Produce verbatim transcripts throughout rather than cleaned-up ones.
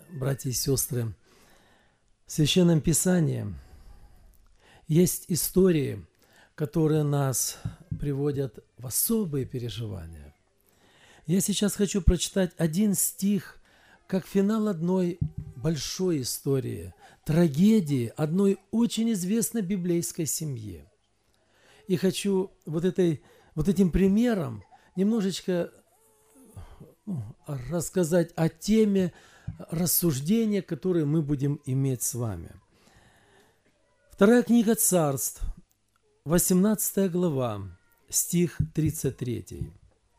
братья и сестры, в Священном Писании есть истории, которые нас приводят в особые переживания. Я сейчас хочу прочитать один стих, как финал одной большой истории, трагедии одной очень известной библейской семьи. И хочу вот, этой, вот этим примером немножечко рассказать о теме рассуждения, которые мы будем иметь с вами. Вторая книга Царств, восемнадцатая глава, стих тридцать три.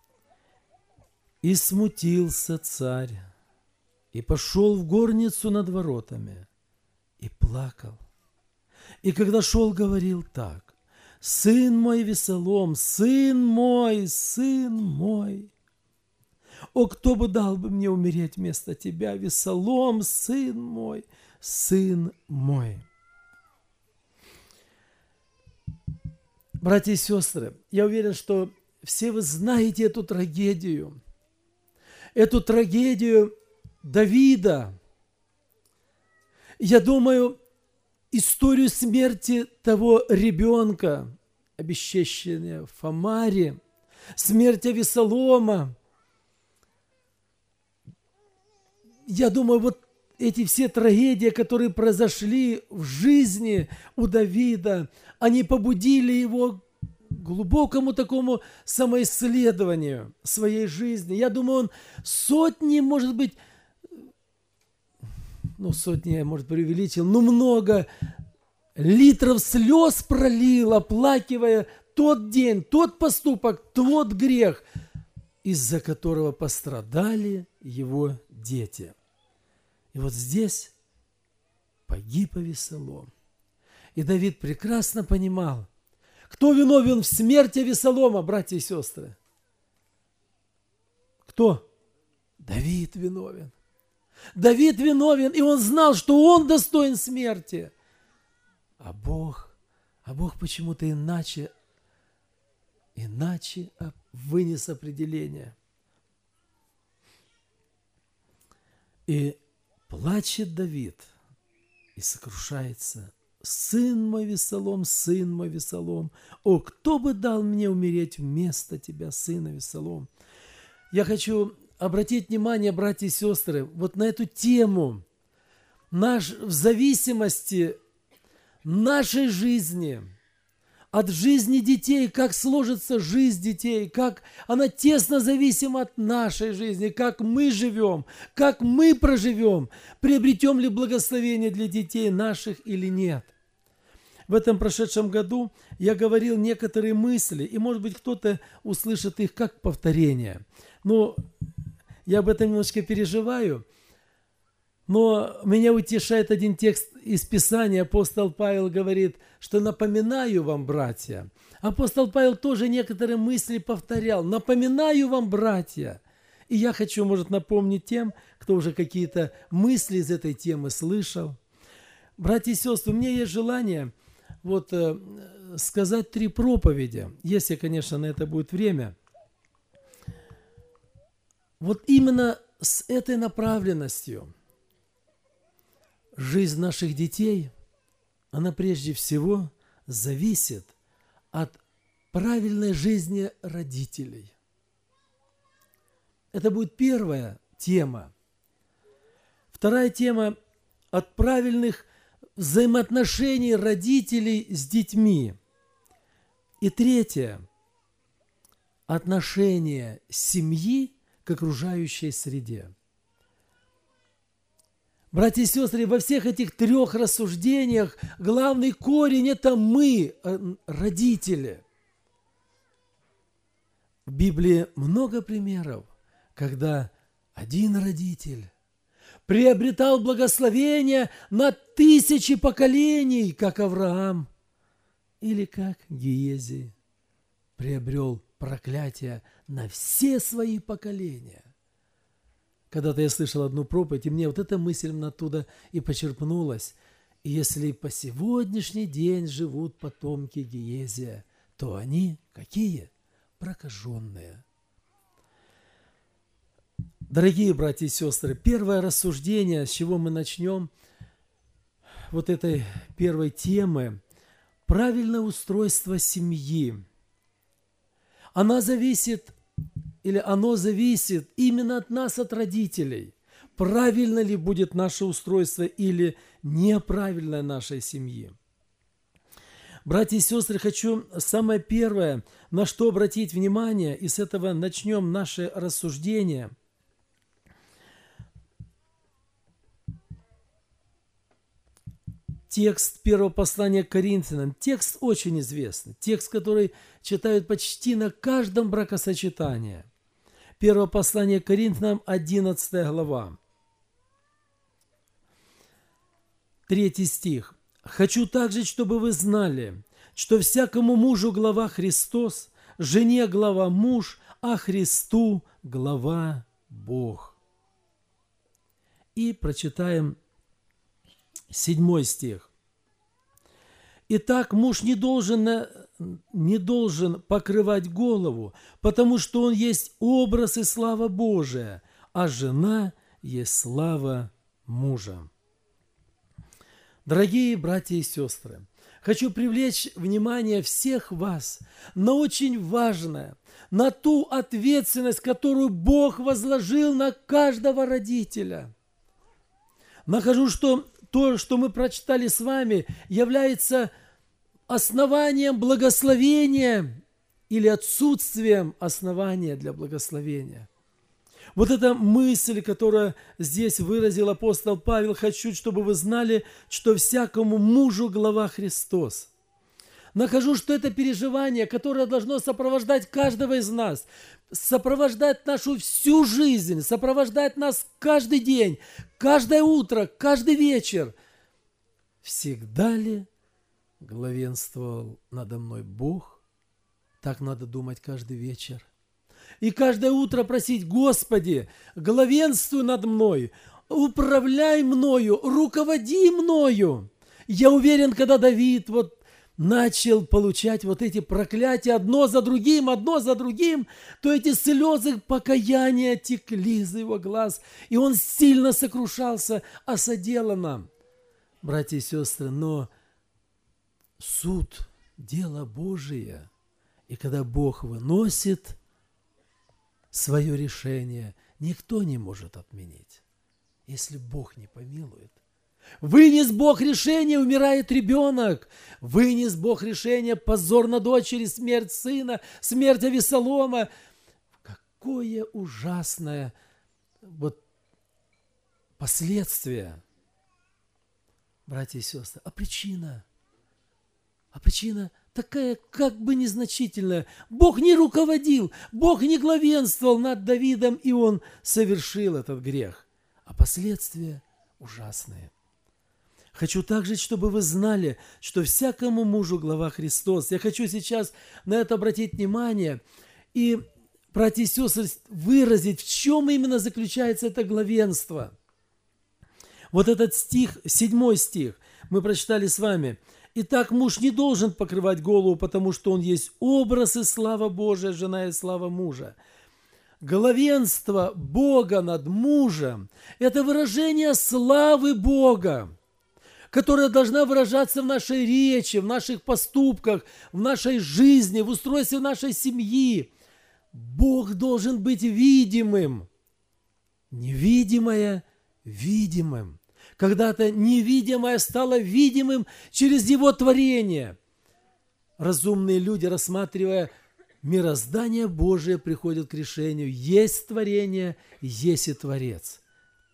«И смутился царь, и пошел в горницу над воротами, и плакал. И когда шел, говорил так: сын мой Весолом, сын мой, сын мой, о, кто бы дал бы мне умереть вместо тебя, Весолом, сын мой, сын мой». Братья и сестры, я уверен, что все вы знаете эту трагедию, эту трагедию Давида. Я думаю, историю смерти того ребенка, обесчещения в Фамаре, смерть Авесолома. Я думаю, вот эти все трагедии, которые произошли в жизни у Давида, они побудили его к глубокому такому самоисследованию своей жизни. Я думаю, он сотни, может быть, ну, сотни, я, может, преувеличил, но много литров слез пролил, оплакивая тот день, тот поступок, тот грех, из-за которого пострадали его дети. И вот здесь погиб Авесолом. И Давид прекрасно понимал, кто виновен в смерти Авесолома, братья и сестры. Кто? Давид виновен. Давид виновен, и он знал, что он достоин смерти. А Бог, а Бог почему-то иначе, иначе вынес определение. И плачет Давид и сокрушается: сын мой Весолом, сын мой Весолом, о, кто бы дал мне умереть вместо тебя, сына Весолом. Я хочу обратить внимание, братья и сестры, вот на эту тему. Наш, в зависимости нашей жизни от жизни детей, как сложится жизнь детей, как она тесно зависима от нашей жизни, как мы живем, как мы проживем, приобретем ли благословение для детей наших или нет. В этом прошедшем году я говорил некоторые мысли, и, может быть, кто-то услышит их как повторение. Но я об этом немножко переживаю. Но меня утешает один текст из Писания. Апостол Павел говорит, что напоминаю вам, братья. Апостол Павел тоже некоторые мысли повторял. Напоминаю вам, братья. И я хочу, может, напомнить тем, кто уже какие-то мысли из этой темы слышал. Братья и сестры, у меня есть желание вот, э, сказать три проповеди, если, конечно, на это будет время. Вот именно с этой направленностью. Жизнь наших детей, она прежде всего зависит от правильной жизни родителей. Это будет первая тема. Вторая тема – от правильных взаимоотношений родителей с детьми. И третья – отношение семьи к окружающей среде. Братья и сестры, во всех этих трех рассуждениях главный корень – это мы, родители. В Библии много примеров, когда один родитель приобретал благословение на тысячи поколений, как Авраам, или как Гиези приобрел проклятие на все свои поколения. Когда-то я слышал одну проповедь, и мне вот эта мысль оттуда и почерпнулась. И если по сегодняшний день живут потомки Гиезия, то они какие? Прокаженные. Дорогие братья и сестры, первое рассуждение, с чего мы начнем, вот этой первой темы, правильное устройство семьи. Она зависит, или оно зависит именно от нас, от родителей. Правильно ли будет наше устройство или неправильное нашей семьи. Братья и сестры, хочу самое первое, на что обратить внимание, и с этого начнем наше рассуждение. Текст первого послания к Коринфянам. Текст очень известный. Текст, который читают почти на каждом бракосочетании. Первое послание к Коринфянам, одиннадцатая глава. Третий стих. «Хочу также, чтобы вы знали, что всякому мужу глава Христос, жене глава муж, а Христу глава Бог». И прочитаем седьмой стих. «Итак, муж не должен, не должен покрывать голову, потому что он есть образ и слава Божия, а жена есть слава мужа». Дорогие братья и сестры, хочу привлечь внимание всех вас на очень важное, на ту ответственность, которую Бог возложил на каждого родителя. Нахожу, что то, что мы прочитали с вами, является основанием благословения или отсутствием основания для благословения. Вот эта мысль, которую здесь выразил апостол Павел, хочу, чтобы вы знали, что всякому мужу глава Христос. Нахожу, что это переживание, которое должно сопровождать каждого из нас, сопровождать нашу всю жизнь, сопровождать нас каждый день, каждое утро, каждый вечер. Всегда ли главенствовал надо мной Бог? Так надо думать каждый вечер. И каждое утро просить: Господи, главенствуй над мной, управляй мною, руководи мною. Я уверен, когда Давид вот начал получать вот эти проклятия одно за другим, одно за другим, то эти слезы покаяния текли из его глаз, и он сильно сокрушался о соделанном. Братья и сестры, но суд – дело Божие, и когда Бог выносит свое решение, никто не может отменить, если Бог не помилует. Вынес Бог решение, умирает ребенок. Вынес Бог решение, позор на дочери, смерть сына, смерть Авесолома. Какое ужасное вот последствие, братья и сестры. А причина? А причина такая как бы незначительная. Бог не руководил, Бог не главенствовал над Давидом, и он совершил этот грех. А последствия ужасные. Хочу также, чтобы вы знали, что всякому мужу глава Христос. Я хочу сейчас на это обратить внимание и, братья и сестры, выразить, в чем именно заключается это главенство. Вот этот стих, седьмой стих, мы прочитали с вами. «Итак, муж не должен покрывать голову, потому что он есть образ и слава Божия, жена и слава мужа». Главенство Бога над мужем – это выражение славы Бога, которая должна выражаться в нашей речи, в наших поступках, в нашей жизни, в устройстве нашей семьи. Бог должен быть видимым, невидимое – видимым. Когда-то невидимое стало видимым через Его творение. Разумные люди, рассматривая мироздание Божие, приходят к решению: есть творение, есть и Творец.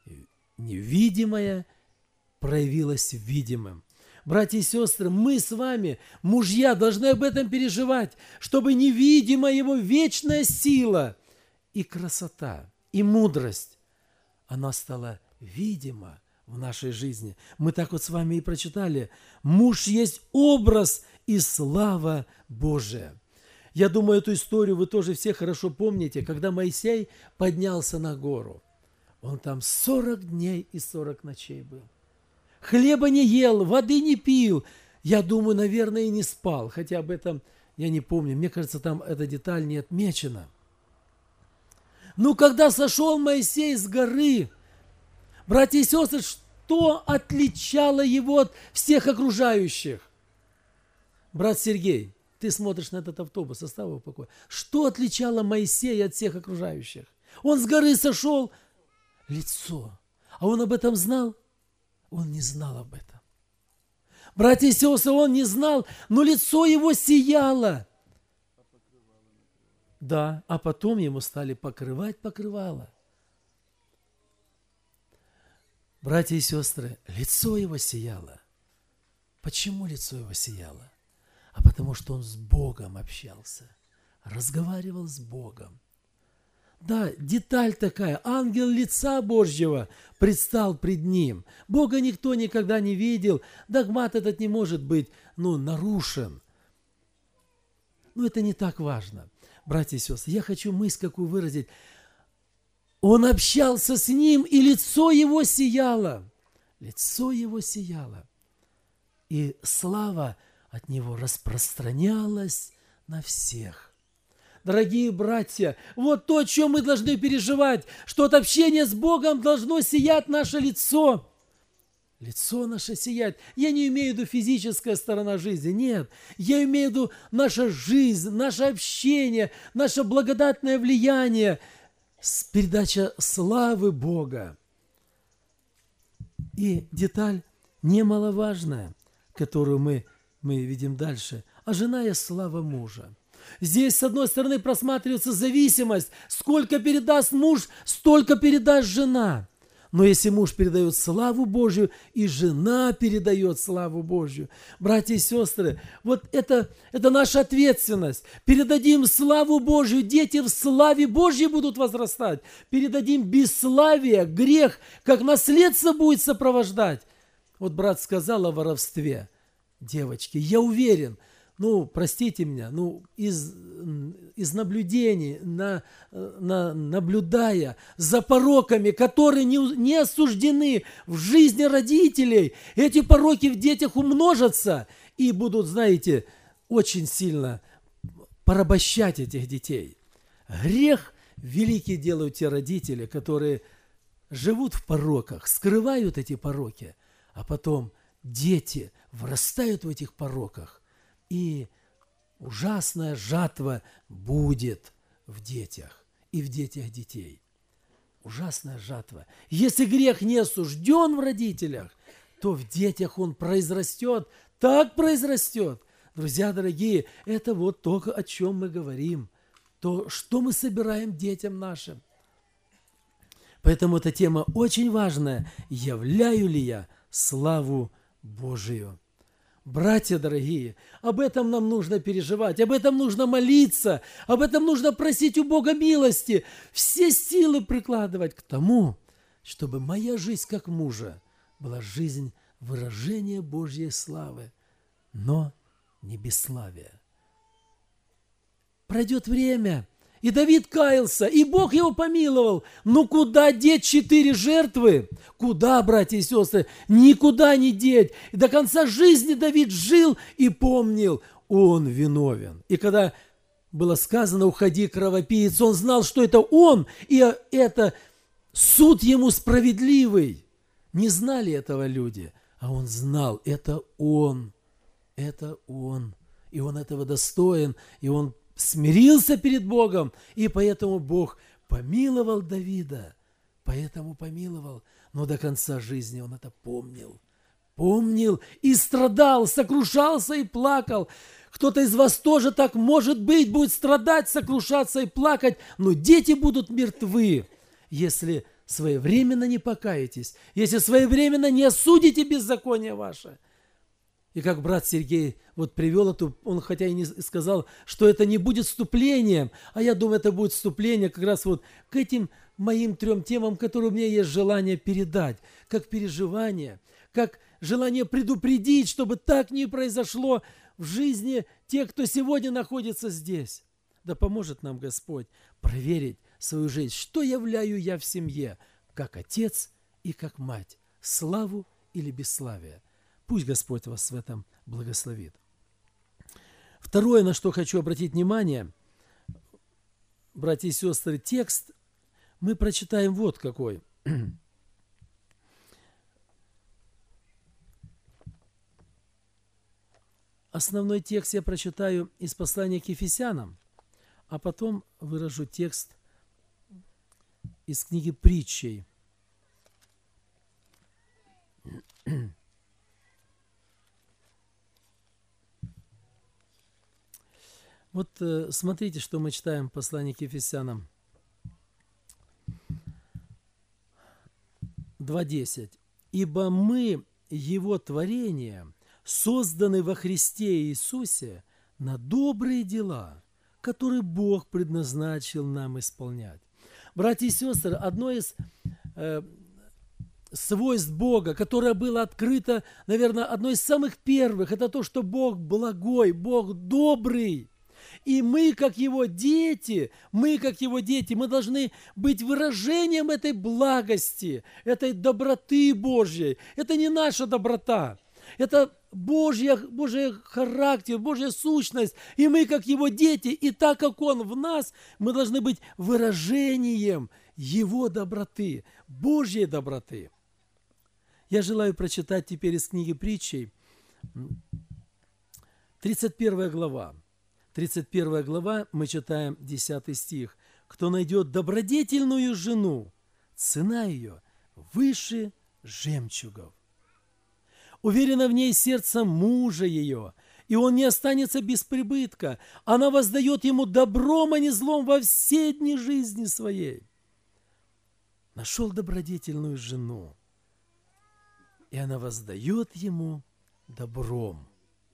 Невидимое проявилось видимым. Братья и сестры, мы с вами, мужья, должны об этом переживать, чтобы невидимая Его вечная сила и красота, и мудрость, она стала видима в нашей жизни. Мы так вот с вами и прочитали. Муж есть образ и слава Божия. Я думаю, эту историю вы тоже все хорошо помните, когда Моисей поднялся на гору. Он там сорок дней и сорок ночей был. Хлеба не ел, воды не пил. Я думаю, наверное, и не спал. Хотя об этом я не помню. Мне кажется, там эта деталь не отмечена. Ну, когда сошел Моисей с горы, братья и сестры, что отличало его от всех окружающих? Брат Сергей, ты смотришь на этот автобус, оставь его в покое. Что отличало Моисея от всех окружающих? Он с горы сошел, лицо. А он об этом знал? Он не знал об этом. Братья и сестры, он не знал, но лицо его сияло. Да, а потом ему стали покрывать покрывало. Братья и сестры, лицо его сияло. Почему лицо его сияло? А потому что он с Богом общался, разговаривал с Богом. Да, деталь такая, ангел лица Божьего предстал пред ним. Бога никто никогда не видел, догмат этот не может быть, ну, нарушен. Но это не так важно. Братья и сестры, я хочу мысль какую выразить. Он общался с ним, и лицо его сияло. Лицо его сияло. И слава от него распространялась на всех. Дорогие братья, вот то, о чем мы должны переживать, что от общения с Богом должно сиять наше лицо. Лицо наше сияет. Я не имею в виду физическая сторона жизни, нет. Я имею в виду наша жизнь, наше общение, наше благодатное влияние, передача славы Бога. И деталь немаловажная, которую мы, мы видим дальше, ожиная слава мужа. Здесь, с одной стороны, просматривается зависимость. Сколько передаст муж, столько передаст жена. Но если муж передает славу Божью, и жена передает славу Божью, братья и сестры, вот это, это наша ответственность. Передадим славу Божью, дети в славе Божьей будут возрастать. Передадим бесславие, грех, как наследство будет сопровождать. Вот брат сказал о воровстве. Девочки, я уверен, ну, простите меня, ну, из, из наблюдений, на, на, наблюдая за пороками, которые не, не осуждены в жизни родителей, эти пороки в детях умножатся и будут, знаете, очень сильно порабощать этих детей. Грех великий делают те родители, которые живут в пороках, скрывают эти пороки, а потом дети вырастают в этих пороках. И ужасная жатва будет в детях и в детях детей. Ужасная жатва. Если грех не осужден в родителях, то в детях он произрастет, так произрастет. Друзья дорогие, это вот то, о чем мы говорим, то, что мы собираем детям нашим. Поэтому эта тема очень важная. Являю ли я славу Божию? Братья дорогие, об этом нам нужно переживать, об этом нужно молиться, об этом нужно просить у Бога милости, все силы прикладывать к тому, чтобы моя жизнь как мужа была жизнь выражения Божьей славы, но не бесславия. Пройдет время, и Давид каялся, и Бог его помиловал. Но куда деть четыре жертвы? Куда, братья и сестры? Никуда не деть. И до конца жизни Давид жил и помнил, он виновен. И когда было сказано, уходи, кровопиец, он знал, что это он, и это суд ему справедливый. Не знали этого люди, а он знал, это он, это он. И он этого достоин, и он смирился перед Богом, и поэтому Бог помиловал Давида, поэтому помиловал, но до конца жизни он это помнил, помнил и страдал, сокрушался и плакал. Кто-то из вас тоже так, может быть, будет страдать, сокрушаться и плакать, но дети будут мертвы, если своевременно не покаетесь, если своевременно не осудите беззаконие ваше. И как брат Сергей вот привел эту, он хотя и не сказал, что это не будет вступлением, а я думаю, это будет вступление как раз вот к этим моим трем темам, которые у меня есть желание передать, как переживание, как желание предупредить, чтобы так не произошло в жизни тех, кто сегодня находится здесь. Да поможет нам Господь проверить свою жизнь, что являю я в семье, как отец и как мать, славу или бесславие. Пусть Господь вас в этом благословит. Второе, на что хочу обратить внимание, братья и сестры, текст мы прочитаем вот какой. Основной текст я прочитаю из послания к Ефесянам, а потом выражу текст из книги Притчей. Вот смотрите, что мы читаем в послании к Ефесянам. два десять. «Ибо мы, Его творение, созданы во Христе Иисусе на добрые дела, которые Бог предназначил нам исполнять». Братья и сестры, одно из э, свойств Бога, которое было открыто, наверное, одно из самых первых, это то, что Бог благой, Бог добрый. И мы, как Его дети, мы, как Его дети, мы должны быть выражением этой благости, этой доброты Божьей. Это не наша доброта, это Божья, Божий характер, Божья сущность. И мы, как Его дети, и так как Он в нас, мы должны быть выражением Его доброты, Божьей доброты. Я желаю прочитать теперь из книги Притчей, тридцать первая глава. тридцать первая глава, мы читаем десятый стих. «Кто найдет добродетельную жену, цена ее выше жемчугов. Уверено в ней сердце мужа ее, и он не останется без прибытка. Она воздает ему добром, а не злом во все дни жизни своей». Нашел добродетельную жену, и она воздает ему добром.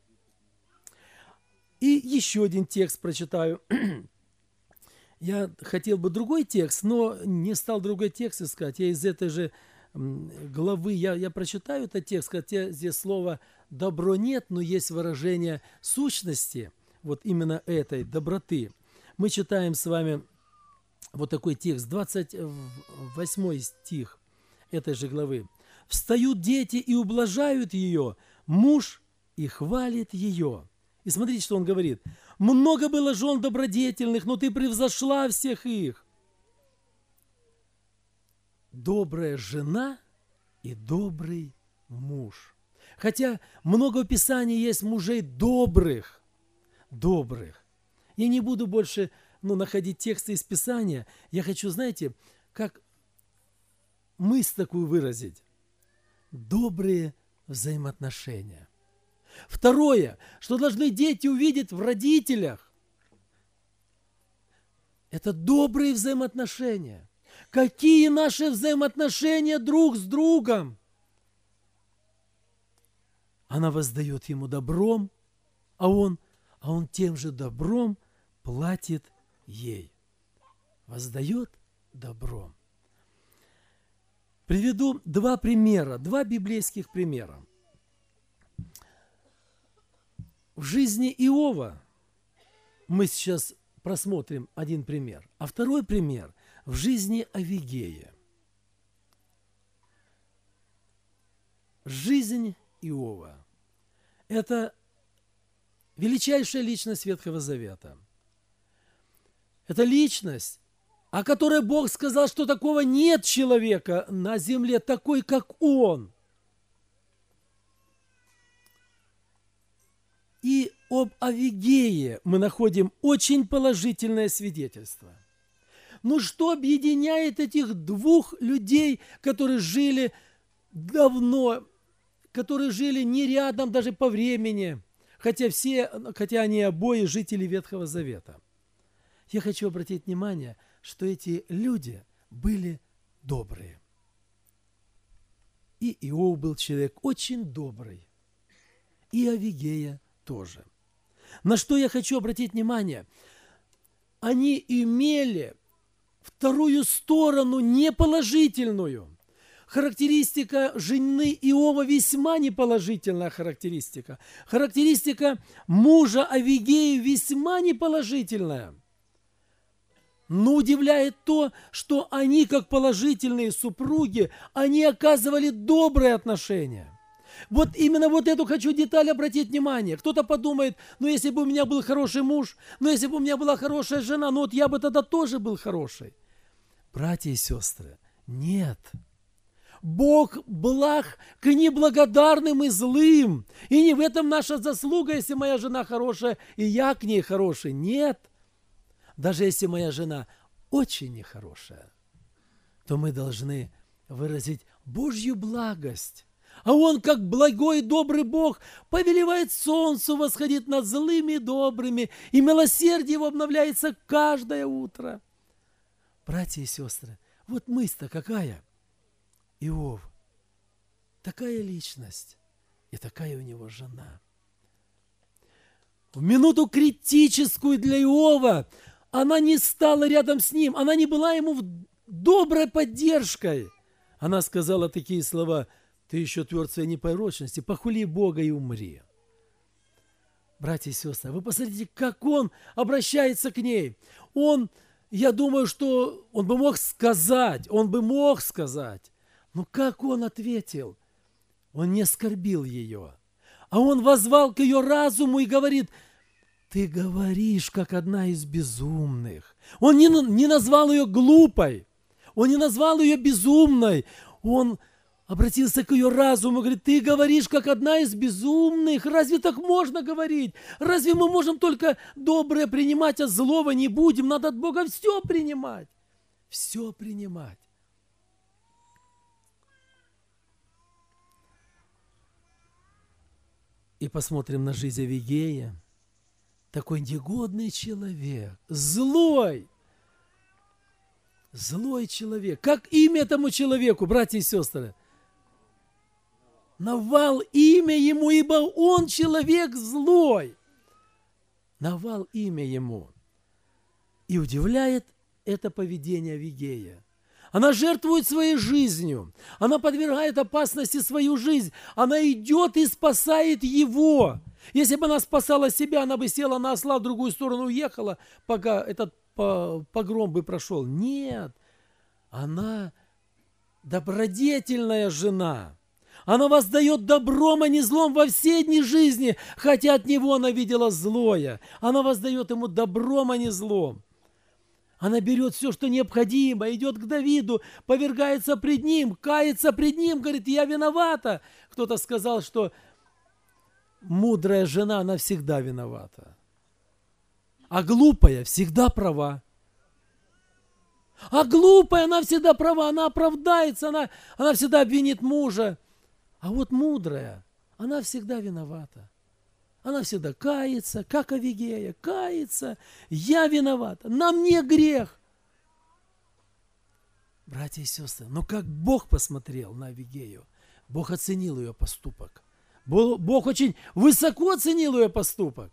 И еще один текст прочитаю. Я хотел бы другой текст, но не стал другой текст искать. Я из этой же главы, я, я прочитаю этот текст, хотя здесь слова «добро» нет, но есть выражение сущности, вот именно этой доброты. Мы читаем с вами вот такой текст, двадцать восьмой стих этой же главы. «Встают дети и ублажают ее, муж и хвалит ее». И смотрите, что он говорит. «Много было жен добродетельных, но ты превзошла всех их». Добрая жена и добрый муж. Хотя много в Писании есть мужей добрых, добрых. Я не буду больше ну, находить тексты из Писания. Я хочу, знаете, как мысль такую выразить. Добрые взаимоотношения. Второе, что должны дети увидеть в родителях, это добрые взаимоотношения. Какие наши взаимоотношения друг с другом? Она воздает ему добром, а он, а он тем же добром платит ей. Воздает добром. Приведу два примера, два библейских примера. В жизни Иова мы сейчас просмотрим один пример, а второй пример в жизни Авигея. Жизнь Иова – это величайшая личность Ветхого Завета. Это личность, о которой Бог сказал, что такого нет человека на земле, такой, как он. И об Авигее мы находим очень положительное свидетельство. Ну что объединяет этих двух людей, которые жили давно, которые жили не рядом даже по времени, хотя, все, хотя они обои жители Ветхого Завета? Я хочу обратить внимание, что эти люди были добрые. И Иов был человек очень добрый, и Авигея тоже. На что я хочу обратить внимание? Они имели вторую сторону неположительную. Характеристика жены Иова весьма неположительная характеристика. Характеристика мужа Авигеи весьма неположительная. Но удивляет то, что они, как положительные супруги, они оказывали добрые отношения. Вот именно вот эту хочу деталь обратить внимание. Кто-то подумает, ну если бы у меня был хороший муж, ну если бы у меня была хорошая жена, ну вот я бы тогда тоже был хороший. Братья и сестры, нет. Бог благ к неблагодарным и злым. И не в этом наша заслуга, если моя жена хорошая, и я к ней хороший. Нет. Даже если моя жена очень нехорошая, то мы должны выразить Божью благость. А Он, как благой и добрый Бог, повелевает солнцу восходить над злыми и добрыми, и милосердие Его обновляется каждое утро. Братья и сестры, вот мысль-то какая? Иов. Такая личность, и такая у него жена. В минуту критическую для Иова она не стала рядом с ним, она не была ему доброй поддержкой. Она сказала такие слова: «Ты еще тверд в своей непорочности, похули Бога и умри». Братья и сестры, вы посмотрите, как он обращается к ней. Он, я думаю, что он бы мог сказать, он бы мог сказать, но как он ответил? Он не оскорбил ее, а он воззвал к ее разуму и говорит: «Ты говоришь, как одна из безумных». Он не, не назвал ее глупой, он не назвал ее безумной, он обратился к ее разуму и говорит: «Ты говоришь, как одна из безумных». Разве так можно говорить? Разве мы можем только доброе принимать, а злого не будем? Надо от Бога все принимать. Все принимать. И посмотрим на жизнь Авигея. Такой негодный человек, злой, злой человек. Как имя этому человеку, братья и сестры? Навал имя ему, ибо он человек злой. Навал имя ему. И удивляет это поведение Авигея. Она жертвует своей жизнью. Она подвергает опасности свою жизнь. Она идет и спасает его. Если бы она спасала себя, она бы села на осла, в другую сторону уехала, пока этот погром бы прошел. Нет. Она добродетельная жена. Она воздает добром, а не злом во все дни жизни, хотя от него она видела злое. Она воздает ему добром, а не злом. Она берет все, что необходимо, идет к Давиду, повергается пред ним, кается пред ним, говорит: «Я виновата». Кто-то сказал, что мудрая жена, она всегда виновата, а глупая всегда права. А глупая, она всегда права, она оправдается, она, она всегда обвинит мужа. А вот мудрая, она всегда виновата. Она всегда кается, как Авигея, кается. Я виновата, на мне грех. Братья и сестры, но как Бог посмотрел на Авигею, Бог оценил ее поступок. Бог очень высоко оценил ее поступок.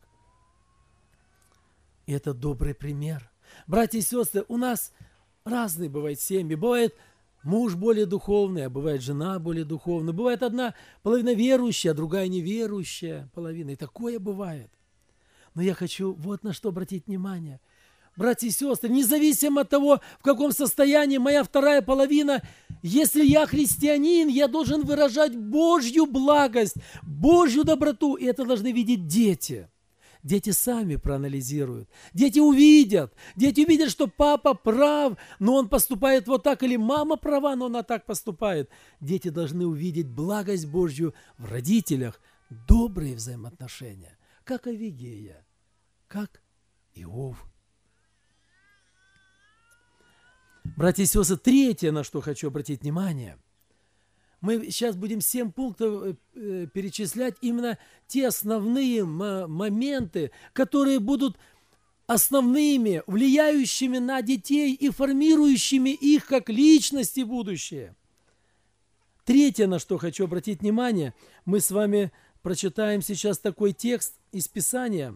И это добрый пример. Братья и сестры, у нас разные бывают семьи. Бывает муж более духовный, а бывает жена более духовная. Бывает одна половина верующая, а другая неверующая половина. И такое бывает. Но я хочу вот на что обратить внимание. Братья и сестры, независимо от того, в каком состоянии моя вторая половина, если я христианин, я должен выражать Божью благость, Божью доброту. И это должны видеть дети. Дети сами проанализируют. Дети увидят. Дети увидят, что папа прав, но он поступает вот так, или мама права, но она так поступает. Дети должны увидеть благость Божью в родителях, добрые взаимоотношения, как Авигея, как Иов. Братья и сестры, третье, на что хочу обратить внимание. Мы сейчас будем семь пунктов перечислять, именно те основные моменты, которые будут основными, влияющими на детей и формирующими их как личности будущее. Третье, на что хочу обратить внимание, мы с вами прочитаем сейчас такой текст из Писания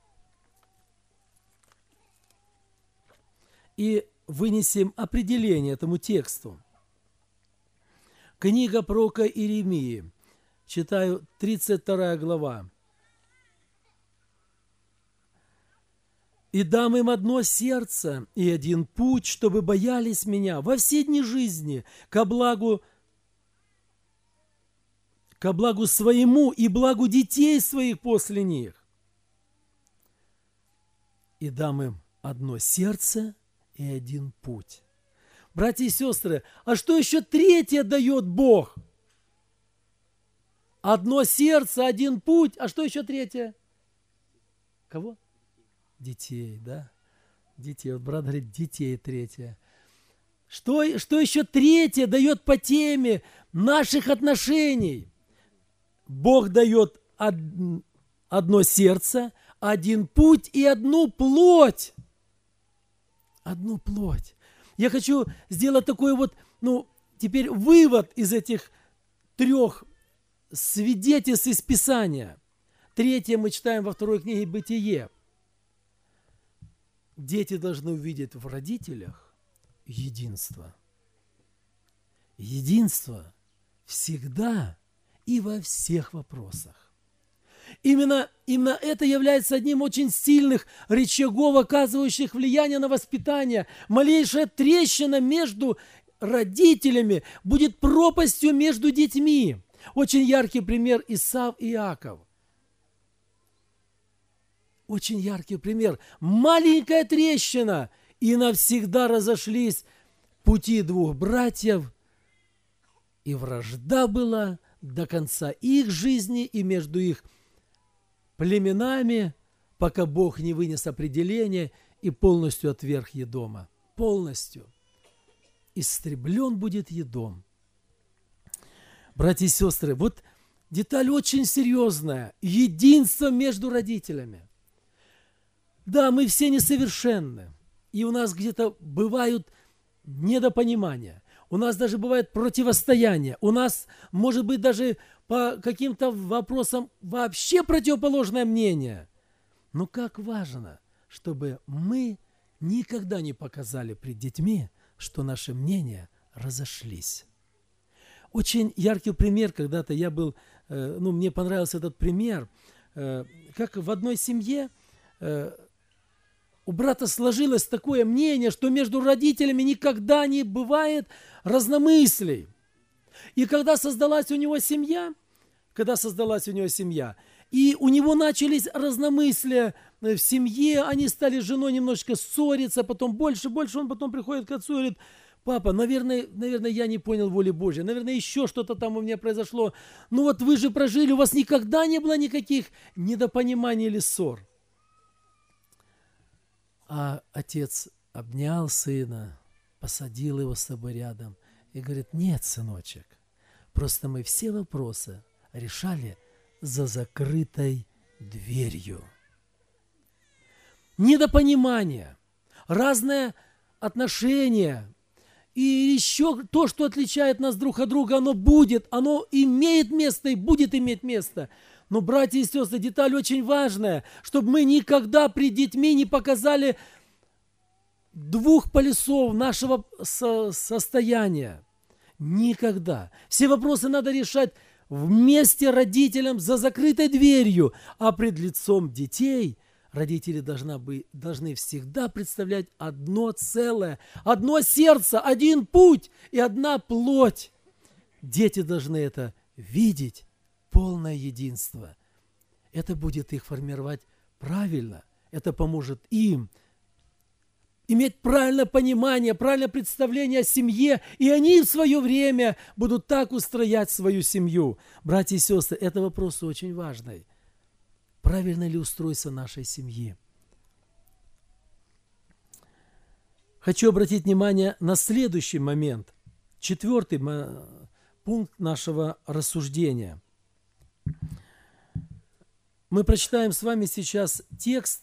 и вынесем определение этому тексту. Книга пророка Иеремии, читаю, тридцать вторая глава. «И дам им одно сердце и один путь, чтобы боялись меня во все дни жизни, ко благу, ко благу своему и благу детей своих после них. И дам им одно сердце и один путь». Братья и сестры, а что еще третье дает Бог? Одно сердце, один путь. А что еще третье? Кого? Детей, да? Детей. Вот брат говорит, детей третье. Что, что еще третье дает по теме наших отношений? Бог дает од, одно сердце, один путь и одну плоть. Одну плоть. Я хочу сделать такой вот, ну, теперь вывод из этих трех свидетельств из Писания. Третье мы читаем во второй книге «Бытие». Дети должны увидеть в родителях единство. Единство всегда и во всех вопросах. Именно, именно это является одним очень сильных рычагов, оказывающих влияние на воспитание. Малейшая трещина между родителями будет пропастью между детьми. Очень яркий пример Исав и Иаков. Очень яркий пример. Маленькая трещина, и навсегда разошлись пути двух братьев, и вражда была до конца их жизни и между их племенами, пока Бог не вынес определение и полностью отверг Едома. Полностью. Истреблен будет Едом. Братья и сестры, вот деталь очень серьезная. Единство между родителями. Да, мы все несовершенны. И у нас где-то бывают недопонимания. У нас даже бывает противостояние. У нас, может быть, даже по каким-то вопросам вообще противоположное мнение. Но как важно, чтобы мы никогда не показали пред детьми, что наши мнения разошлись. Очень яркий пример, когда-то я был, ну, мне понравился этот пример, как в одной семье у брата сложилось такое мнение, что между родителями никогда не бывает разномыслий. И когда создалась у него семья, когда создалась у него семья, и у него начались разномыслия в семье, они стали с женой немножечко ссориться, потом больше, больше, он потом приходит к отцу и говорит: папа, наверное, наверное, я не понял воли Божьей, наверное, еще что-то там у меня произошло. Ну вот вы же прожили, у вас никогда не было никаких недопониманий или ссор. А отец обнял сына, посадил его с собой рядом и говорит: нет, сыночек, просто мы все вопросы решали за закрытой дверью. Недопонимание, разное отношение и еще то, что отличает нас друг от друга, оно будет, оно имеет место и будет иметь место. Но, братья и сестры, деталь очень важная, чтобы мы никогда пред детьми не показали двух полюсов нашего со- состояния. Никогда. Все вопросы надо решать вместе родителям за закрытой дверью, а пред лицом детей родители должны, быть, должны всегда представлять одно целое, одно сердце, один путь и одна плоть. Дети должны это видеть. Полное единство. Это будет их формировать правильно. Это поможет им иметь правильное понимание, правильное представление о семье. И они в свое время будут так устроять свою семью. Братья и сестры, это вопрос очень важный. Правильно ли устройство нашей семьи? Хочу обратить внимание на следующий момент. Четвертый пункт нашего рассуждения. Мы прочитаем с вами сейчас текст,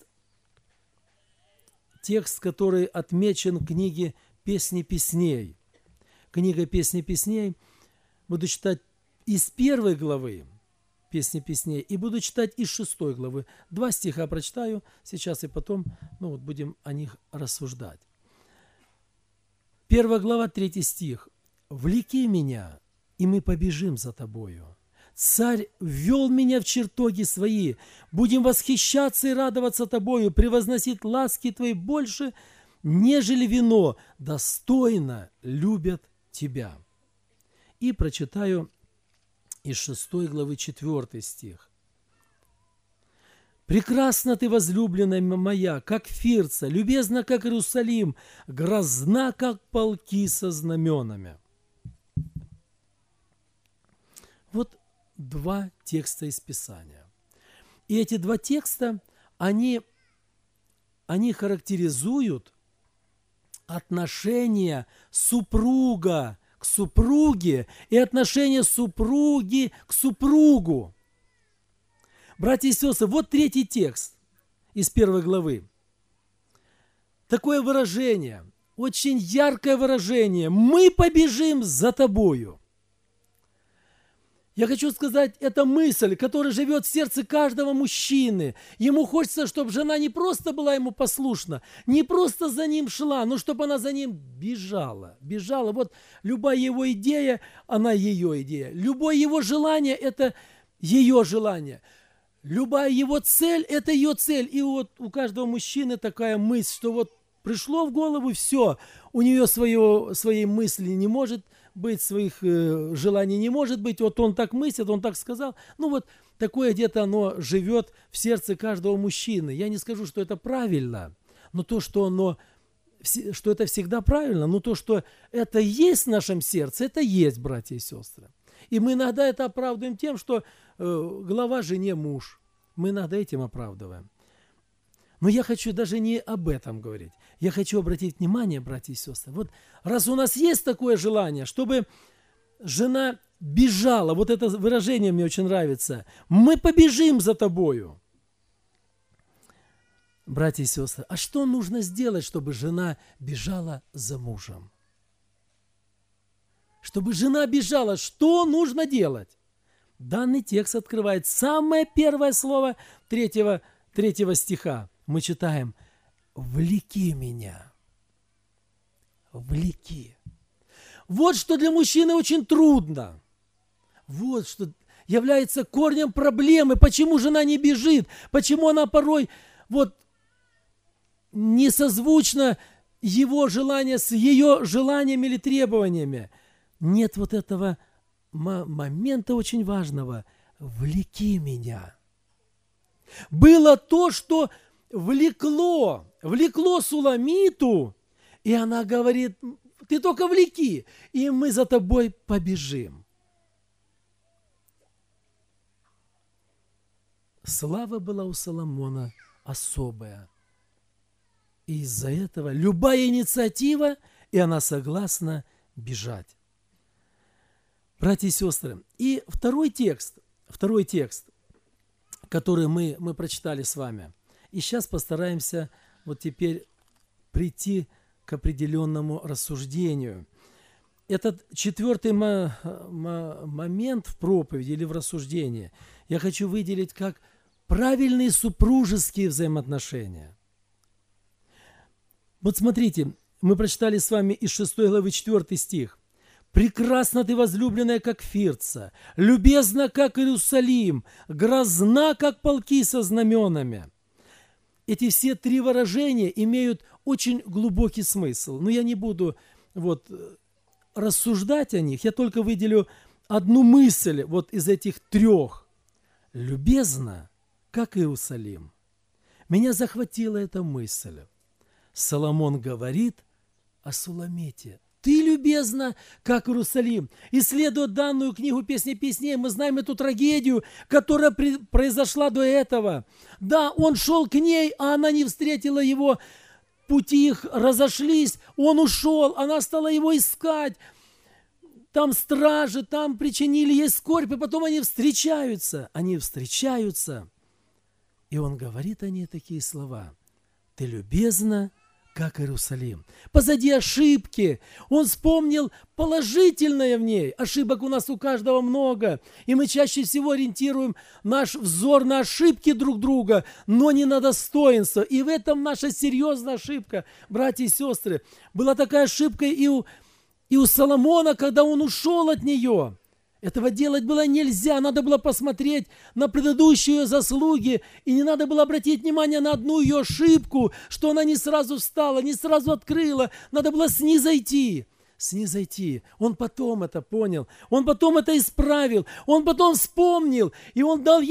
текст, который отмечен в книге «Песни песней». Книга «Песни песней» буду читать из первой главы «Песни песней» и буду читать из шестой главы. Два стиха прочитаю сейчас и потом, ну вот, будем о них рассуждать. Первая глава, третий стих. «Влеки меня, и мы побежим за тобою. Царь ввел меня в чертоги свои. Будем восхищаться и радоваться тобою, превозносить ласки твои больше, нежели вино, достойно любят тебя». И прочитаю из шестой главы четвертый стих. Прекрасна ты, возлюбленная моя, как Фирца, любезна, как Иерусалим, грозна, как полки со знаменами. Вот два текста из Писания. И эти два текста, они, они характеризуют отношение супруга к супруге и отношение супруги к супругу. Братья и сестры, вот третий текст из первой главы. Такое выражение, очень яркое выражение. Мы побежим за тобою. Я хочу сказать, это мысль, которая живет в сердце каждого мужчины. Ему хочется, чтобы жена не просто была ему послушна, не просто за ним шла, но чтобы она за ним бежала. Бежала. Вот любая его идея, она ее идея. Любое его желание – это ее желание. Любая его цель – это ее цель. И вот у каждого мужчины такая мысль, что вот пришло в голову, все, у нее свое, своей мысли не может быть, своих э, желаний не может быть. Вот он так мыслит, он так сказал. Ну вот такое где-то оно живет в сердце каждого мужчины. Я не скажу, что это правильно, но то, что оно, что это всегда правильно, но то, что это есть в нашем сердце, это есть, братья и сестры. И мы иногда это оправдываем тем, что э, глава жене муж. Мы иногда этим оправдываем. Но я хочу даже не об этом говорить. Я хочу обратить внимание, братья и сестры. Вот раз у нас есть такое желание, чтобы жена бежала, вот это выражение мне очень нравится, мы побежим за тобою. Братья и сестры, а что нужно сделать, чтобы жена бежала за мужем? Чтобы жена бежала, что нужно делать? Данный текст открывает самое первое слово третьего, третьего стиха. Мы читаем «Влеки меня». Влеки. Вот что для мужчины очень трудно. Вот что является корнем проблемы. Почему жена не бежит? Почему она порой вот не созвучна его желания с ее желаниями или требованиями? Нет вот этого момента очень важного. Влеки меня. Было то, что влекло, влекло Суламиту, и она говорит, ты только влеки, и мы за тобой побежим. Слава была у Соломона особая. И из-за этого любая инициатива, и она согласна бежать. Братья и сестры, и второй текст, второй текст, который мы, мы прочитали с вами. И сейчас постараемся вот теперь прийти к определенному рассуждению. Этот четвертый мо- мо- момент в проповеди или в рассуждении я хочу выделить как правильные супружеские взаимоотношения. Вот смотрите, мы прочитали с вами из шестой главы четвёртый стих. «Прекрасна ты, возлюбленная, как Фирца, любезна, как Иерусалим, грозна, как полки со знаменами». Эти все три выражения имеют очень глубокий смысл. Но я не буду вот рассуждать о них, я только выделю одну мысль вот из этих трех. «Любезна, как Иерусалим». Меня захватила эта мысль. Соломон говорит о Суламите. Ты любезна, как Иерусалим. Исследуя данную книгу «Песни песней», мы знаем эту трагедию, которая при... произошла до этого. Да, он шел к ней, а она не встретила его. Пути их разошлись, он ушел, она стала его искать. Там стражи, там причинили ей скорбь, и потом они встречаются. Они встречаются. И он говорит о ней такие слова. Ты любезна, как Иерусалим. Позади ошибки. Он вспомнил положительное в ней. Ошибок у нас у каждого много. И мы чаще всего ориентируем наш взор на ошибки друг друга, но не на достоинство. И в этом наша серьезная ошибка, братья и сестры. Была такая ошибка и у, и у Соломона, когда он ушел от нее. Этого делать было нельзя. Надо было посмотреть на предыдущие ее заслуги. И не надо было обратить внимание на одну ее ошибку, что она не сразу встала, не сразу открыла. Надо было снизойти. Снизойти. Он потом это понял. Он потом это исправил. Он потом вспомнил. И он дал ей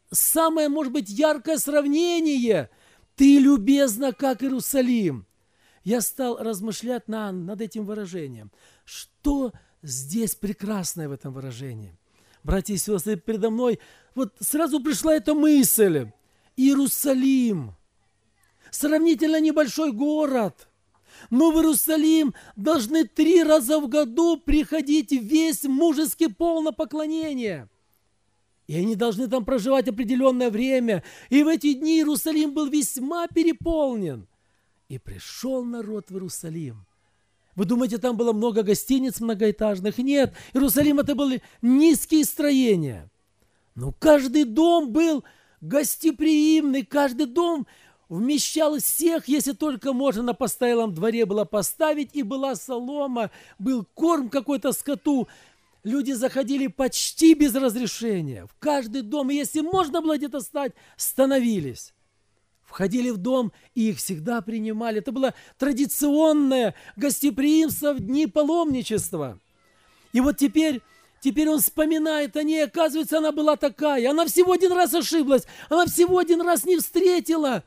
самое, может быть, яркое сравнение. Ты любезна, как Иерусалим. Я стал размышлять на, над этим выражением. Что здесь прекрасное в этом выражении? Братья и сестры, передо мной вот сразу пришла эта мысль. Иерусалим. Сравнительно небольшой город. Но в Иерусалим должны три раза в году приходить весь мужеский пол на поклонение. И они должны там проживать определенное время. И в эти дни Иерусалим был весьма переполнен. И пришел народ в Иерусалим. Вы думаете, там было много гостиниц многоэтажных? Нет, Иерусалим это были низкие строения. Но каждый дом был гостеприимный, каждый дом вмещал всех, если только можно, на постоялом дворе было поставить, и была солома, был корм какой-то скоту. Люди заходили почти без разрешения в каждый дом, и если можно было где-то стать, становились. Входили в дом, и их всегда принимали. Это было традиционное гостеприимство в дни паломничества. И вот теперь, теперь он вспоминает о ней. Оказывается, она была такая. Она всего один раз ошиблась. Она всего один раз не встретила.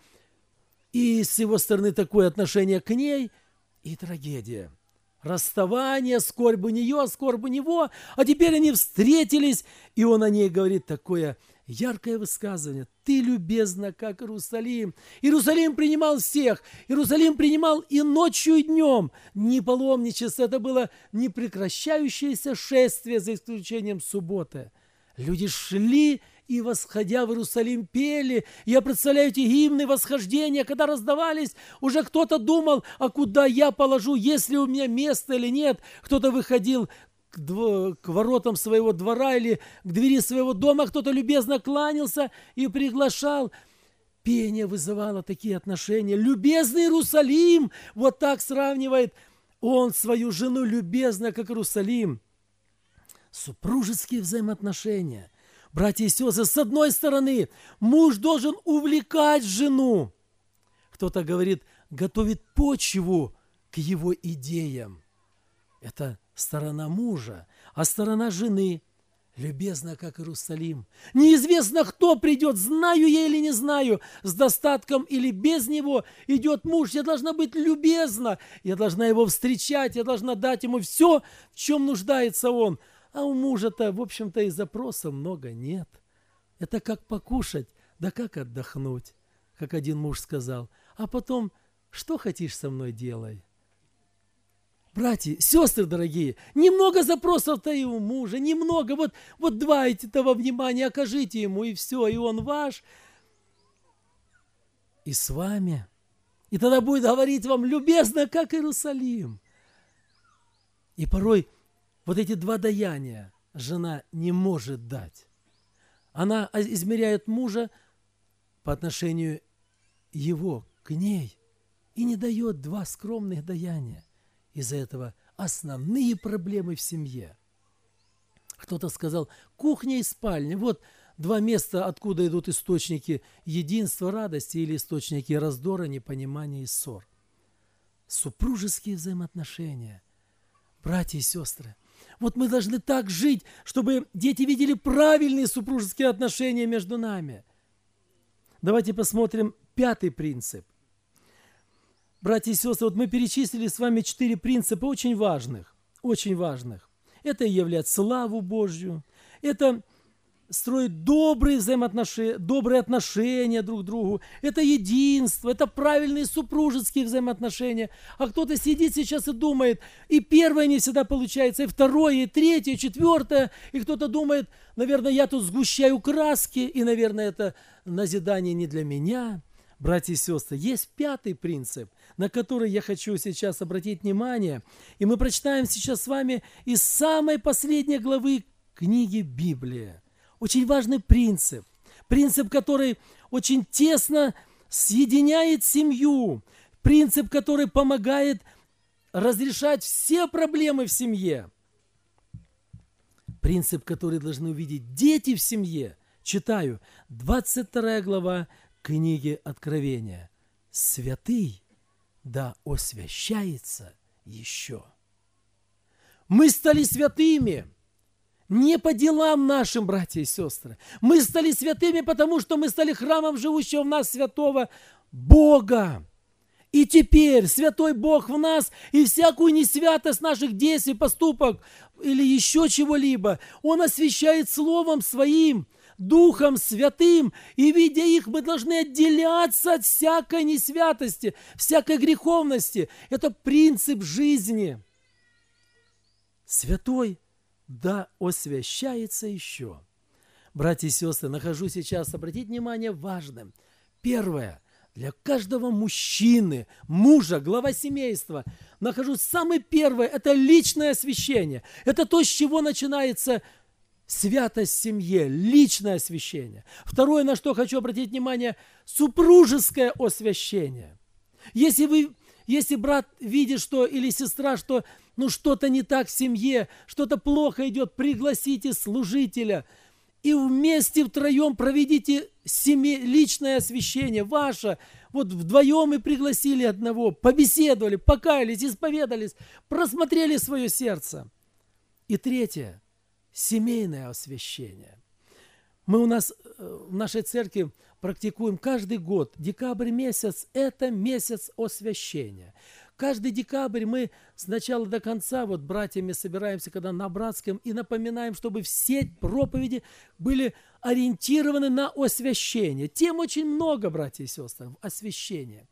И с его стороны такое отношение к ней и трагедия. Расставание, скорбь у нее, скорбь у него. А теперь они встретились, и он о ней говорит такое яркое высказывание. Ты любезна, как Иерусалим. Иерусалим принимал всех. Иерусалим принимал и ночью, и днем. Дни паломничества. Это было непрекращающееся шествие, за исключением субботы. Люди шли и, восходя в Иерусалим, пели. Я представляю эти гимны восхождения, когда раздавались, уже кто-то думал, а куда я положу, есть ли у меня место или нет. Кто-то выходил к, дво, к воротам своего двора или к двери своего дома, кто-то любезно кланялся и приглашал. Пение вызывало такие отношения. Любезный Иерусалим, вот так сравнивает он свою жену любезно, как Иерусалим. Супружеские взаимоотношения. Братья и сестры, с одной стороны, муж должен увлекать жену. Кто-то говорит, готовит почву к его идеям. Это сторона мужа, а сторона жены любезна, как Иерусалим. Неизвестно, кто придет, знаю я или не знаю, с достатком или без него идет муж. Я должна быть любезна, я должна его встречать, я должна дать ему все, в чем нуждается он. А у мужа-то, в общем-то, и запроса много нет. Это как покушать, да как отдохнуть, как один муж сказал. А потом, что хотишь со мной делай. Братья, сестры дорогие, немного запросов-то и у мужа, немного. Вот, вот два этого внимания окажите ему, и все, и он ваш, и с вами. И тогда будет говорить вам любезно, как Иерусалим. И порой вот эти два даяния жена не может дать. Она измеряет мужа по отношению его к ней и не дает два скромных даяния. Из-за этого основные проблемы в семье. Кто-то сказал, кухня и спальня. Вот два места, откуда идут источники единства, радости или источники раздора, непонимания и ссор. Супружеские взаимоотношения. Братья и сестры, вот мы должны так жить, чтобы дети видели правильные супружеские отношения между нами. Давайте посмотрим пятый принцип. Братья и сестры, вот мы перечислили с вами четыре принципа очень важных, очень важных. Это являть славу Божью, это строить добрые взаимоотношения, добрые отношения друг к другу, это единство, это правильные супружеские взаимоотношения. А кто-то сидит сейчас и думает, и первое не всегда получается, и второе, и третье, и четвертое, и кто-то думает, наверное, я тут сгущаю краски, и, наверное, это назидание не для меня. Братья и сестры, есть пятый принцип, на который я хочу сейчас обратить внимание. И мы прочитаем сейчас с вами из самой последней главы книги Библии. Очень важный принцип. Принцип, который очень тесно съединяет семью. Принцип, который помогает разрешать все проблемы в семье. Принцип, который должны увидеть дети в семье. Читаю, двадцать вторая глава книги Откровения. Святый да освящается еще. Мы стали святыми. Не по делам нашим, братья и сестры. Мы стали святыми, потому что мы стали храмом живущего в нас святого Бога. И теперь святой Бог в нас, и всякую несвятость наших действий, поступок или еще чего-либо Он освящает Словом Своим, Духом Святым, и, видя их, мы должны отделяться от всякой несвятости, всякой греховности. Это принцип жизни. Святой да освящается еще. Братья и сестры, нахожу сейчас, обратите внимание, важным. Первое. Для каждого мужчины, мужа, глава семейства, нахожу самое первое, это личное освящение. Это то, с чего начинается святость в семье, личное освящение. Второе, на что хочу обратить внимание, супружеское освящение. Если вы, если брат видит, что, или сестра, что ну, что-то не так в семье, что-то плохо идет, пригласите служителя и вместе втроем проведите семе, личное освящение ваше. Вот вдвоем и пригласили одного, побеседовали, покаялись, исповедались, просмотрели свое сердце. И третье, семейное освящение. Мы у нас в нашей церкви практикуем каждый год. Декабрь месяц – это месяц освящения. Каждый декабрь мы с начала до конца вот братьями собираемся, когда на братском, и напоминаем, чтобы все проповеди были ориентированы на освящение. Тем очень много, братья и сестры, освящения.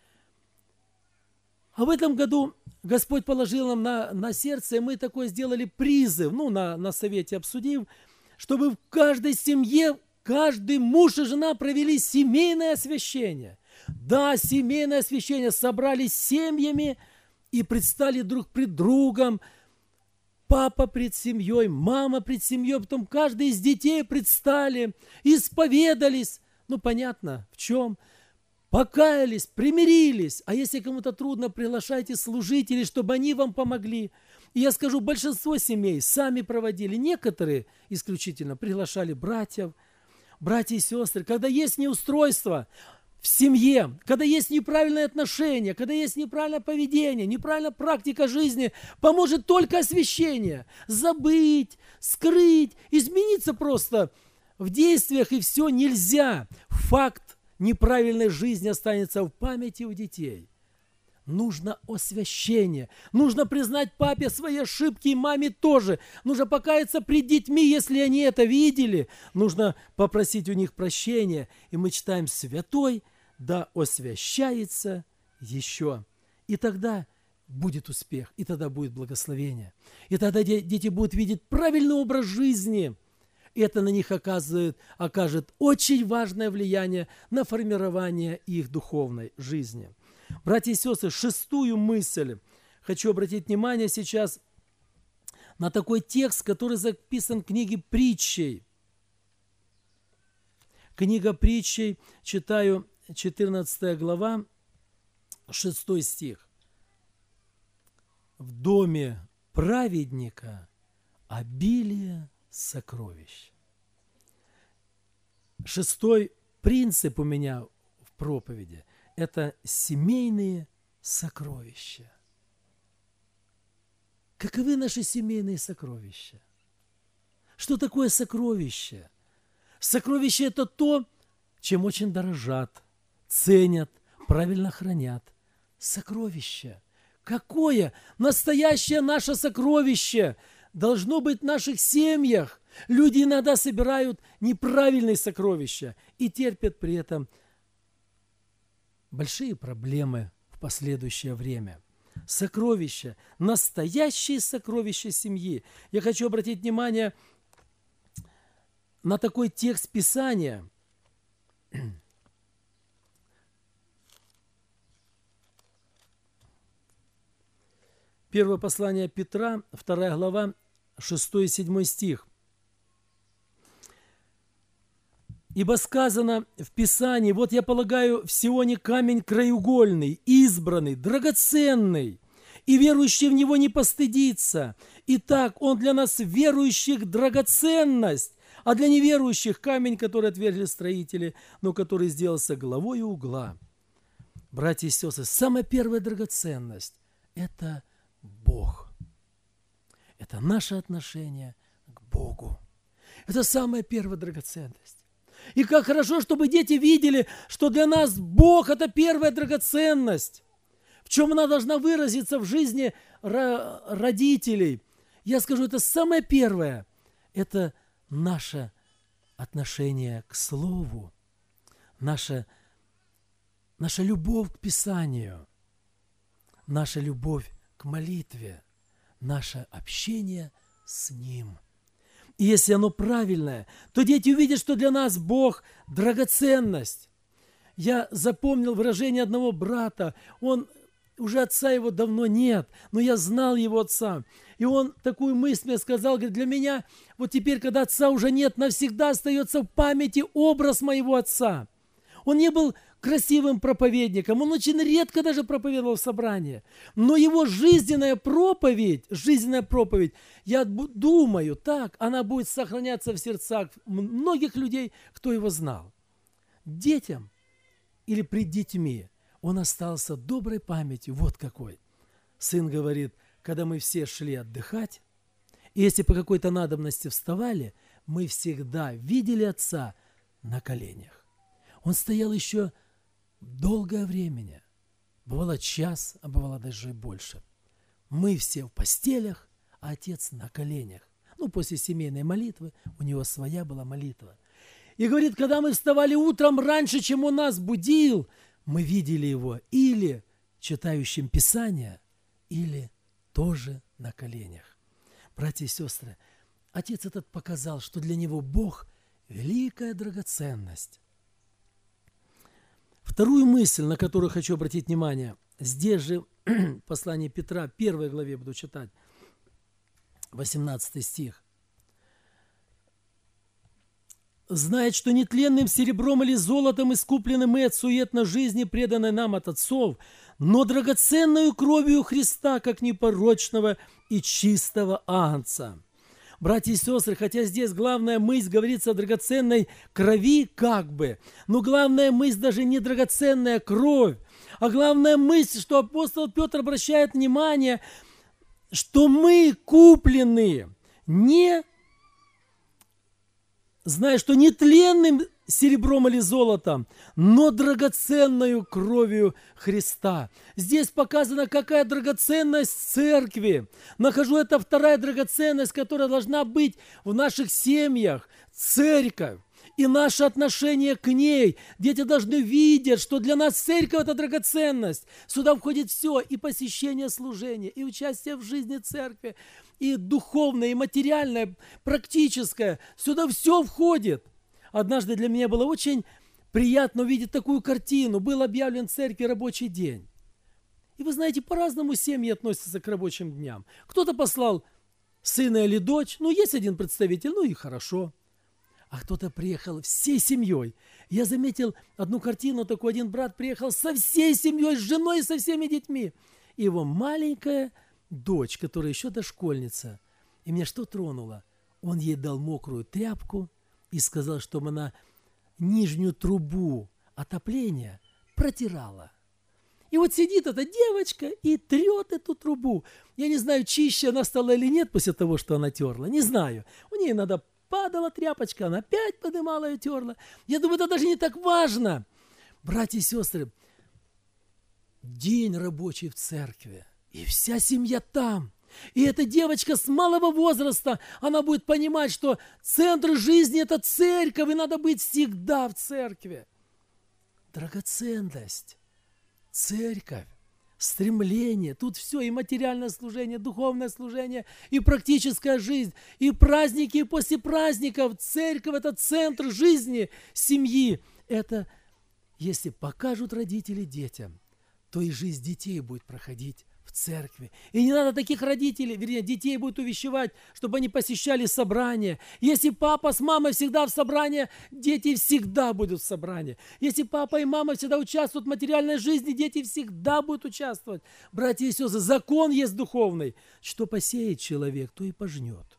А в этом году Господь положил нам на, на сердце, и мы такое сделали призыв, ну, на, на совете обсудив, чтобы в каждой семье, каждый муж и жена провели семейное освящение. Да, семейное освящение, собрались семьями и предстали друг пред другом. Папа пред семьей, мама пред семьей, потом каждый из детей предстали, исповедались. Ну, понятно, в чем? Покаялись, примирились. А если кому-то трудно, приглашайте служителей, чтобы они вам помогли. И я скажу, большинство семей сами проводили, некоторые исключительно приглашали братьев, братья и сестры. Когда есть неустройство в семье, когда есть неправильное отношение, когда есть неправильное поведение, неправильная практика жизни, поможет только освящение. Забыть, скрыть, измениться просто в действиях, и все нельзя. Факт неправильной жизни останется в памяти у детей. Нужно освящение. Нужно признать папе свои ошибки и маме тоже. Нужно покаяться пред детьми, если они это видели. Нужно попросить у них прощения. И мы читаем: «Святой да освящается еще». И тогда будет успех, и тогда будет благословение. И тогда дети будут видеть правильный образ жизни. И это на них оказывает, окажет очень важное влияние на формирование их духовной жизни. Братья и сестры, шестую мысль. Хочу обратить внимание сейчас на такой текст, который записан в книге Притчей. Книга Притчей, читаю четырнадцатая глава, шестой стих. «В доме праведника обилие сокровищ». Шестой принцип у меня в проповеди – это семейные сокровища. Каковы наши семейные сокровища? Что такое сокровище? Сокровище – это то, чем очень дорожат, ценят, правильно хранят. Сокровище. Какое настоящее наше сокровище должно быть в наших семьях? Люди иногда собирают неправильные сокровища и терпят при этом большие проблемы в последующее время. Сокровища, настоящие сокровища семьи. Я хочу обратить внимание на такой текст Писания. Первое послание Петра, вторая глава, шестой и седьмой стих. «Ибо сказано в Писании: вот я полагаю в Сионе камень краеугольный, избранный, драгоценный, и верующий в него не постыдится. Итак, он для нас, верующих, драгоценность, а для неверующих камень, который отвергли строители, но который сделался главой угла». Братья и сестры, самая первая драгоценность – это Бог. Это наше отношение к Богу. Богу. Это самая первая драгоценность. И как хорошо, чтобы дети видели, что для нас Бог – это первая драгоценность. В чем она должна выразиться в жизни родителей? Я скажу, это самое первое. Это наше отношение к Слову, наша, наша любовь к Писанию, наша любовь к молитве, наше общение с Ним. И если оно правильное, то дети увидят, что для нас Бог – драгоценность. Я запомнил выражение одного брата. Он, уже отца его давно нет, но я знал его отца. И он такую мысль мне сказал, говорит, для меня, вот теперь, когда отца уже нет, навсегда остается в памяти образ моего отца. Он не был красивым проповедником, он очень редко даже проповедовал в собрании. Но его жизненная проповедь, жизненная проповедь, я думаю, так, она будет сохраняться в сердцах многих людей, кто его знал. Детям или пред детьми он остался доброй памятью, вот какой. Сын говорит, когда мы все шли отдыхать, и если по какой-то надобности вставали, мы всегда видели отца на коленях. Он стоял еще долгое время, бывало час, а бывало даже и больше. Мы все в постелях, а отец на коленях. Ну, после семейной молитвы у него своя была молитва. И говорит, когда мы вставали утром раньше, чем он нас будил, мы видели его или читающим Писание, или тоже на коленях. Братья и сестры, отец этот показал, что для него Бог – великая драгоценность. Вторую мысль, на которую хочу обратить внимание, здесь же послание Петра, первой главе буду читать, восемнадцатый стих. «Знает, что нетленным серебром или золотом искуплены мы от суетной жизни, преданной нам от отцов, но драгоценную кровью Христа, как непорочного и чистого агнца». Братья и сестры, хотя здесь главная мысль говорится о драгоценной крови как бы, но главная мысль даже не драгоценная кровь, а главная мысль, что апостол Петр обращает внимание, что мы куплены не, зная, что не тленным серебром или золотом, но драгоценную кровью Христа. Здесь показана, какая драгоценность церкви. Нахожу, это вторая драгоценность, которая должна быть в наших семьях. Церковь и наше отношение к ней. Дети должны видеть, что для нас церковь – это драгоценность. Сюда входит все, и посещение служения, и участие в жизни церкви, и духовное, и материальное, практическое. Сюда все входит. Однажды для меня было очень приятно увидеть такую картину. Был объявлен в церкви рабочий день. И вы знаете, по-разному семьи относятся к рабочим дням. Кто-то послал сына или дочь, ну, есть один представитель, ну и хорошо. А кто-то приехал всей семьей. Я заметил одну картину, такой один брат приехал со всей семьей, с женой и со всеми детьми. И его маленькая дочь, которая еще дошкольница. И меня что тронуло? Он ей дал мокрую тряпку и сказал, чтобы она нижнюю трубу отопления протирала. И вот сидит эта девочка и трет эту трубу. Я не знаю, чище она стала или нет после того, что она терла. Не знаю. У нее иногда падала тряпочка, она опять поднимала и терла. Я думаю, это даже не так важно. Братья и сестры, день рабочий в церкви, и вся семья там. И эта девочка с малого возраста, она будет понимать, что центр жизни – это церковь, и надо быть всегда в церкви. Драгоценность, церковь, стремление, тут все, и материальное служение, духовное служение, и практическая жизнь, и праздники, и после праздников. Церковь – это центр жизни семьи. Это, если покажут родители детям, то и жизнь детей будет проходить в церкви. И не надо таких родителей, вернее, детей будет увещевать, чтобы они посещали собрания. Если папа с мамой всегда в собрании, дети всегда будут в собрании. Если папа и мама всегда участвуют в материальной жизни, дети всегда будут участвовать. Братья и сестры, закон есть духовный. Что посеет человек, то и пожнет.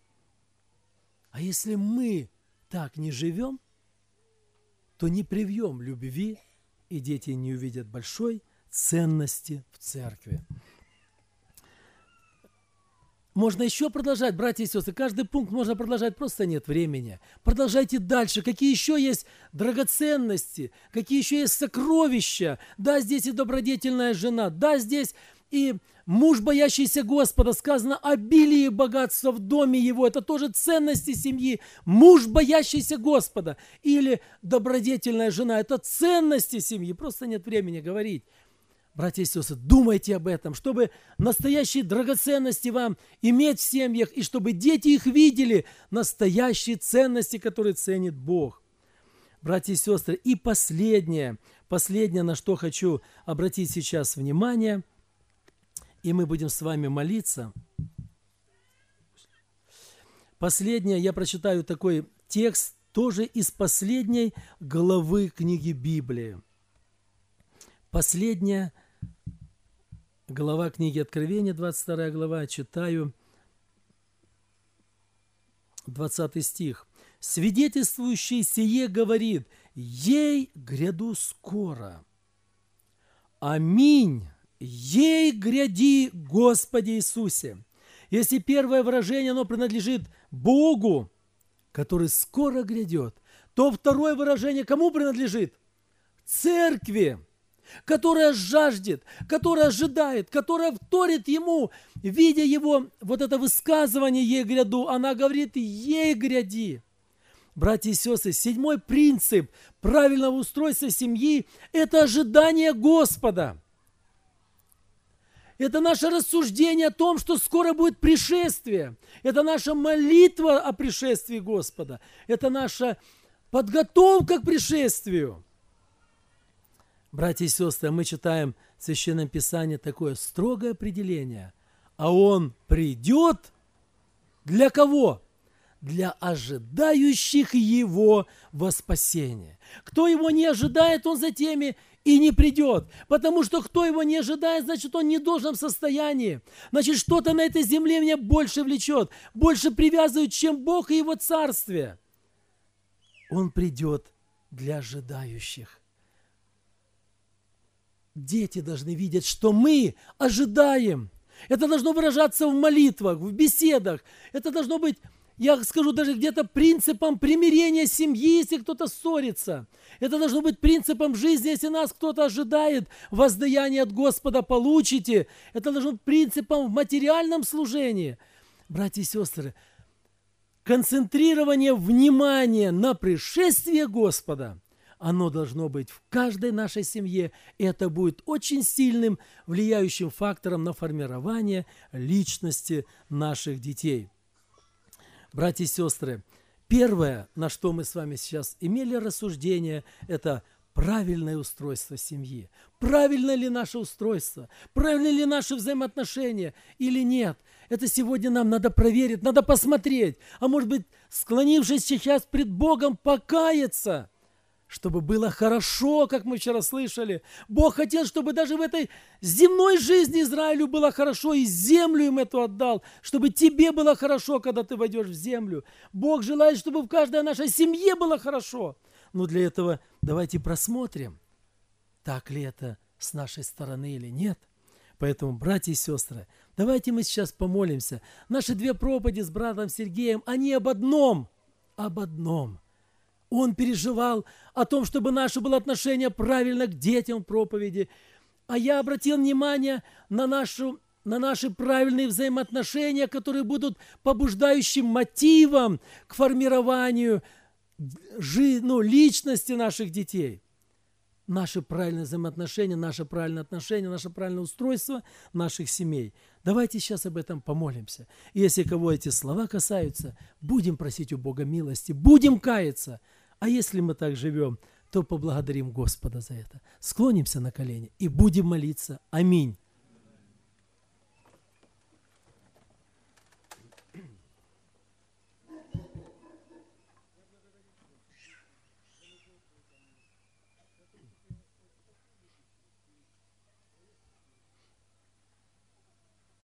А если мы так не живем, то не привьем любви, и дети не увидят большой ценности в церкви. Можно еще продолжать, братья и сестры. Каждый пункт можно продолжать, просто нет времени. Продолжайте дальше. Какие еще есть драгоценности, какие еще есть сокровища. Да, здесь и добродетельная жена, да, здесь и муж, боящийся Господа. Сказано, обилие богатства в доме его. Это тоже ценности семьи. Муж, боящийся Господа. Или добродетельная жена. Это ценности семьи. Просто нет времени говорить. Братья и сестры, думайте об этом, чтобы настоящие драгоценности вам иметь в семьях, и чтобы дети их видели, настоящие ценности, которые ценит Бог. Братья и сестры, и последнее, последнее, на что хочу обратить сейчас внимание, и мы будем с вами молиться. Последнее, я прочитаю такой текст, тоже из последней главы книги Библии. Последняя глава книги Откровения, двадцать вторая глава, читаю двадцатый стих. «Свидетельствующий сие говорит, ей гряду скоро. Аминь, ей гряди, Господи Иисусе». Если первое выражение, оно принадлежит Богу, который скоро грядет, то второе выражение кому принадлежит? Церкви, которая жаждет, которая ожидает, которая вторит ему, видя его, вот это высказывание «ей гряду», она говорит «ей гряди». Братья и сестры, седьмой принцип правильного устройства семьи – это ожидание Господа. Это наше рассуждение о том, что скоро будет пришествие. Это наша молитва о пришествии Господа. Это наша подготовка к пришествию. Братья и сестры, мы читаем в Священном Писании такое строгое определение. А Он придет для кого? Для ожидающих Его во спасение. Кто Его не ожидает, он за теми и не придет. Потому что кто Его не ожидает, значит, он не в должном состоянии. Значит, что-то на этой земле меня больше влечет, больше привязывает, чем Бог и Его Царствие. Он придет для ожидающих. Дети должны видеть, что мы ожидаем. Это должно выражаться в молитвах, в беседах. Это должно быть, я скажу, даже где-то принципом примирения семьи, если кто-то ссорится. Это должно быть принципом жизни, если нас кто-то ожидает, воздаяние от Господа получите. Это должно быть принципом в материальном служении. Братья и сестры, концентрирование внимания на пришествие Господа, оно должно быть в каждой нашей семье, и это будет очень сильным, влияющим фактором на формирование личности наших детей. Братья и сестры, первое, на что мы с вами сейчас имели рассуждение, это правильное устройство семьи. Правильно ли наше устройство? Правильно ли наши взаимоотношения или нет? Это сегодня нам надо проверить, надо посмотреть. А может быть, склонившись сейчас пред Богом, покаяться, чтобы было хорошо, как мы вчера слышали. Бог хотел, чтобы даже в этой земной жизни Израилю было хорошо, и землю им эту отдал, чтобы тебе было хорошо, когда ты войдешь в землю. Бог желает, чтобы в каждой нашей семье было хорошо. Но для этого давайте просмотрим, так ли это с нашей стороны или нет. Поэтому, братья и сестры, давайте мы сейчас помолимся. Наши две проповеди с братом Сергеем, они об одном, об одном. Он переживал о том, чтобы наше было отношение правильно к детям в проповеди. А я обратил внимание на, нашу, на наши правильные взаимоотношения, которые будут побуждающим мотивом к формированию жи, ну, личности наших детей. Наши правильные взаимоотношения, наше правильное отношение, наше правильное устройство наших семей. Давайте сейчас об этом помолимся. И если кого эти слова касаются, будем просить у Бога милости, будем каяться. А если мы так живем, то поблагодарим Господа за это. Склонимся на колени и будем молиться. Аминь.